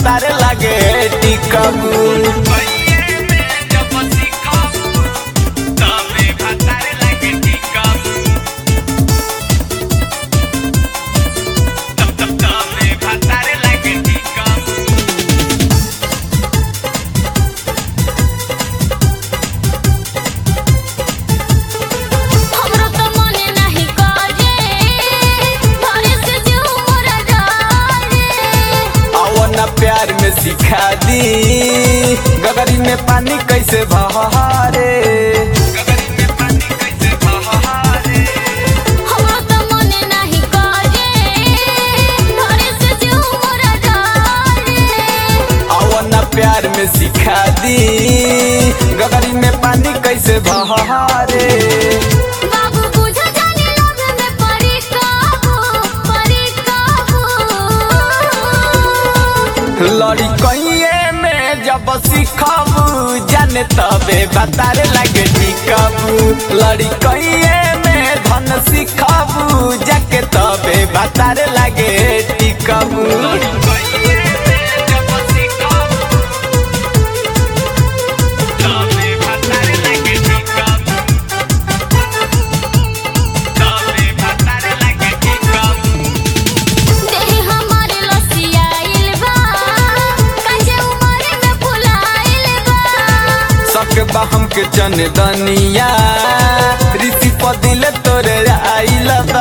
बतारे लागे टिकबू। प्यार में सिखा दी गगरी में पानी कैसे बहारे। हमरा तो मन नहीं करे धरे से जीव मोरा जारे। आओ ना प्यार में सिखा दी गगरी में पानी कैसे बहारे। बाबू बुझा जाने लग में परी काबू लड़ी कहिए में जब सिखबू जाने तबे बतारे लागे टिकबू। लड़ी कहिए में धन सिखबू जाके तबे बतारे लागे टिकबू। हम के चंदनिया ऋषि पदिल तोरे आइल बा।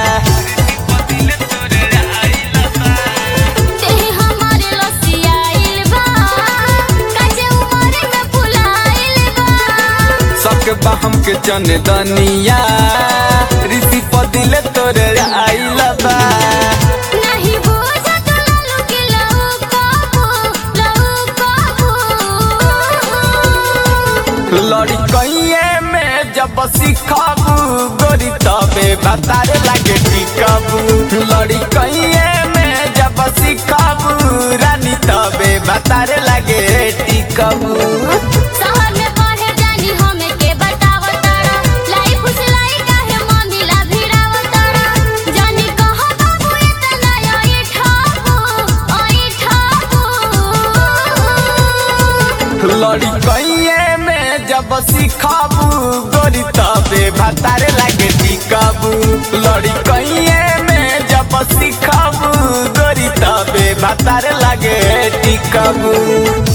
सकबा हम के चंदनिया ऋषि पदिल तोरे आइल बा। लड़ी कहिए में जब सिखबू गोरी तबे बतारे लागे टिकबू। लड़ी कहिए में जब सिखबू रानी तबे बतारे लागे टिकबू। शहर में पढ़े जानी हमें के बतावतारा लाई फुसलाई काहे मम्मीला भिड़ावतारा। जानी कहो बाबू इतना आई ठाबू। लड़ी कहिए में जब सिखबू गोरी तबे बतारे लागे टिकबू। लड़ी कहिए में जब सिखबू गोरी तबे बतारे लागे टिकबू।